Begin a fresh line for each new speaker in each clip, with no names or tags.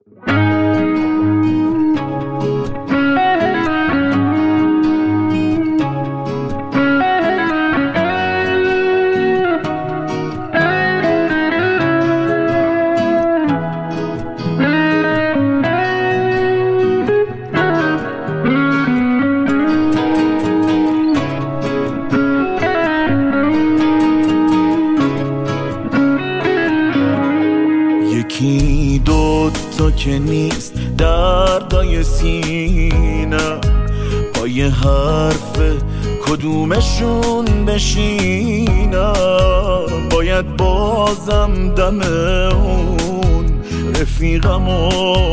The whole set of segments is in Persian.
یکی دوتا که نیست دردای سینه با یه حرف کدومشون بشینم، باید بازم دم اون رفیقمو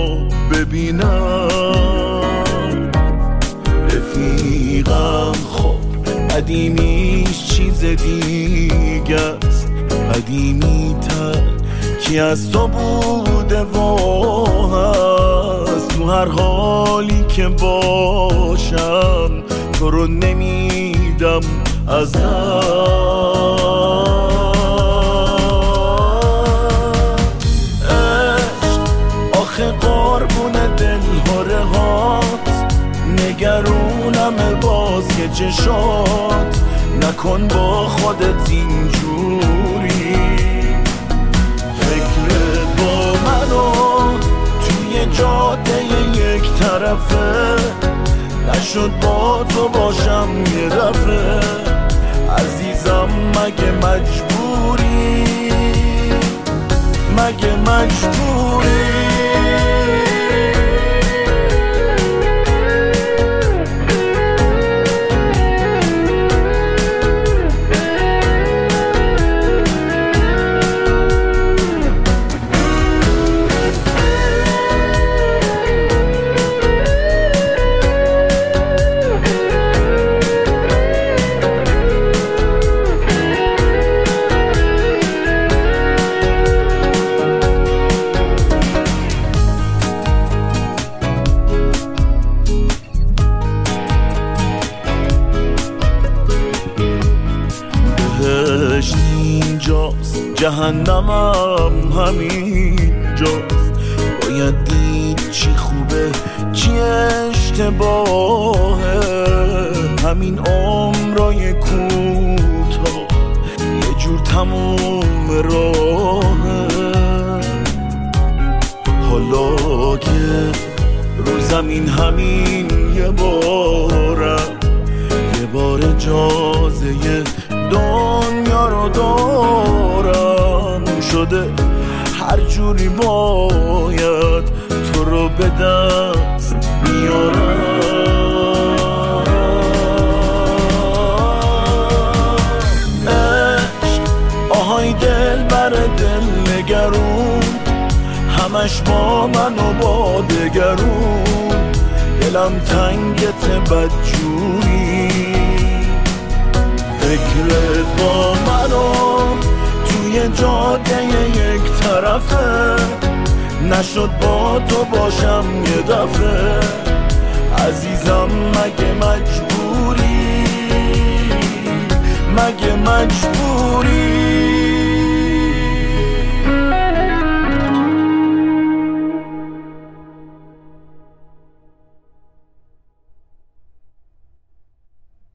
ببینم. رفیقم خب قدیمیش چیز دیگه است، قدیمی تر کی از تو بوده و هست. تو هر حالی که باشم تو رو نمیدم از عشق. آخه قربون دلهاره هات نگرونم باز یه چشات، نکن با خودت اینجوری. فکرت با منو توی جاده یک طرفه، نشد با تو باشم یه دفعه. عزیزم مگه مجبوری، مگه مجبوری؟ اینجاست جهنمم همینجاست، باید دید چی خوبه چی اشتباهه. همین عمرای کوتاه یه جور تموم راهه. حالا که رو زمین همین یه بارم، یه بار اجازه دنیا رو دارم شده، هر جوری باید تو رو به دست بیارم. عشق آهای دل بر دل نگرون، همش با من و با دگرون. دلم تنگت بدجوری، فکرت با منو توی جاده یک طرفه، نشد با تو باشم یه دفعه. عزیزم مگه مجبوری، مگه مجبوری؟